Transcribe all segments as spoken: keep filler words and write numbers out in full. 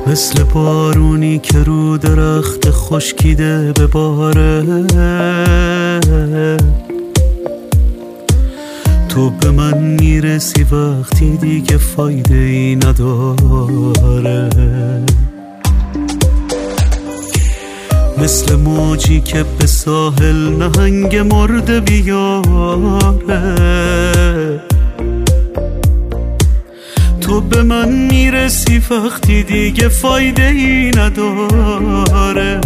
مثل بارونی که رو درخت خشکیده بباره. تو به من میرسی وقتی دیگه فایده ای نداره. مثل موجی که به ساحل نهنگ مرده بیاره. تو به من میرسی وقتی دیگه فایده ای نداره.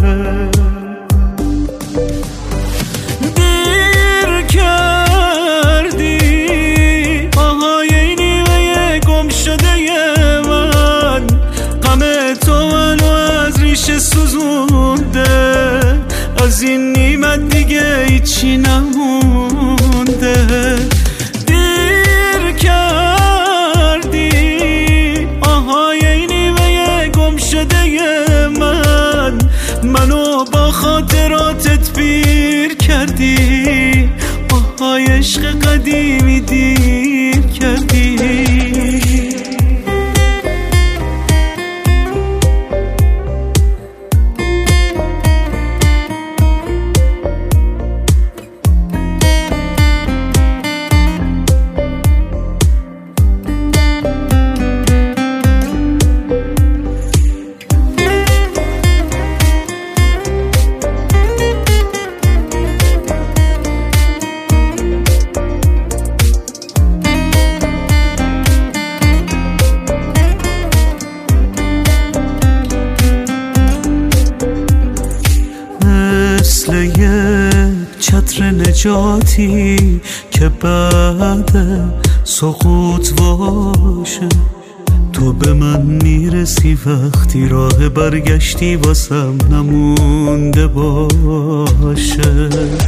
دیر کردی آهای نیمه گم شده من، غم تو منو از ریشه سوزونده. از این نیمت دیگه هیچی نمونده. دیر کردی آهای نیمه گم شده من، منو با خاطراتت پیر کردی. آهای عشق قدیمی دیر کردی. مثل یک چتر نجاتی که بعد سقوط باشه. تو به من میرسی وقتی راه برگشتی واسم نمونده باشه.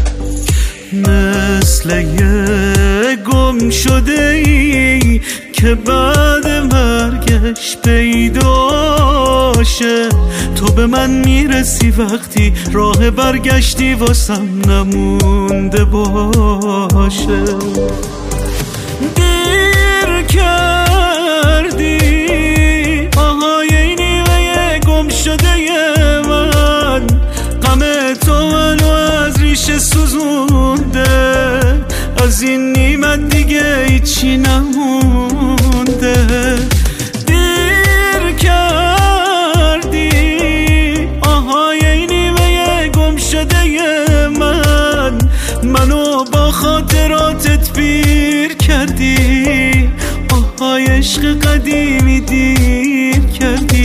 مثل یک گم شده ای که بعد مرگش پیداشه. تو به من میرسی وقتی راه برگشتی واسم نمونده باشه. دیر کردی آهای نیمه گم شده من، غم تو منو از ریشه سوزونده. از این نیمت دیگه هیچی نمونده. دیر کردی آهای نیمه گم شده من، منو با خاطراتت پیر کردی. آهای عشق قدیمی دیر کردی.